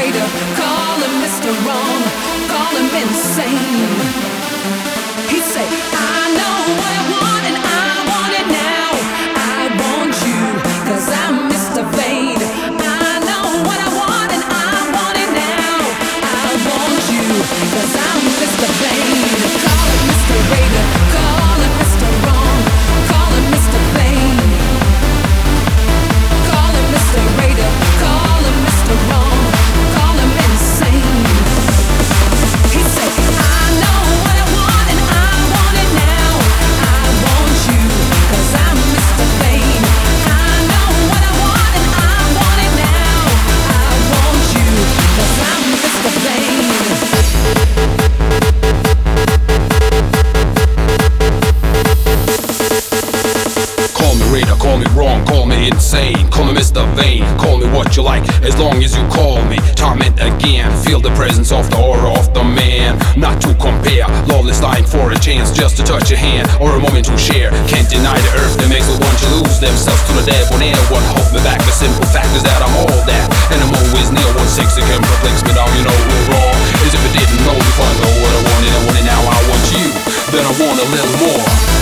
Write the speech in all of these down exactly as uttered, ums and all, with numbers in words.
Raider, call him Mister Wrong, call him insane. He said, I know what I want and I want it now. I want you, cause I'm Mister Vain. I know what I want and I want it now. I want you, cause I'm Mister Vain. Call him Mister Raider, call him Mister Wrong, call him Mister Vain. Call him Mister Raider, call him Mister Wrong, call him insane. He said, I know what I want and I want it now. I want you, cause I'm Mister Vain. I know what I want and I want it now. I want you, cause I'm Mister Vain. Call me Raider, call me wrong, call me insane. Call me Mister Vain, call me what you like, as long as you call me. Torment again, feel the presence of the aura of the man. Not to compare, lawless dying for a chance just to touch a hand or a moment to share. Can't deny the earth that makes a want to lose themselves to the debonair. What hold me back, the simple fact is that I'm all that, and I'm always near. One six again perplex me down, you know we're wrong. As if I didn't know before I know what I wanted, I want it now, I want you. Then I want a little more.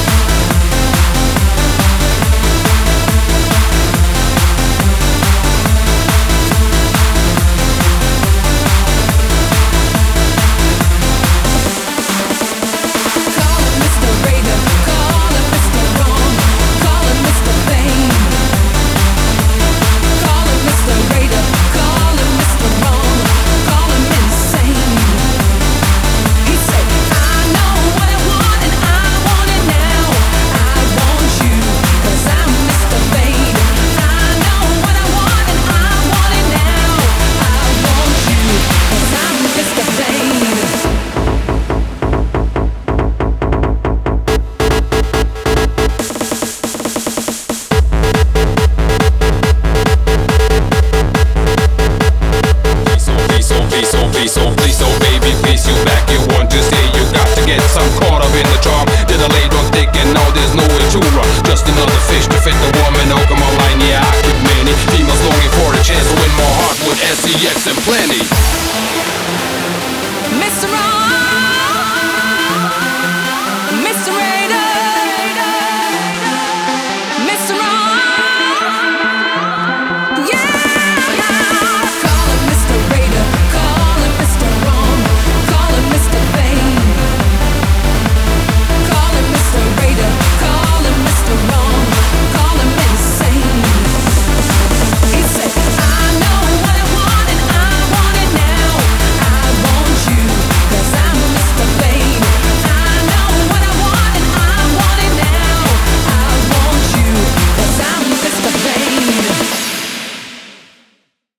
Just another fish to fit the woman, oh come on line, yeah I keep many females longing for a chance to win more heart with S E X and plenty.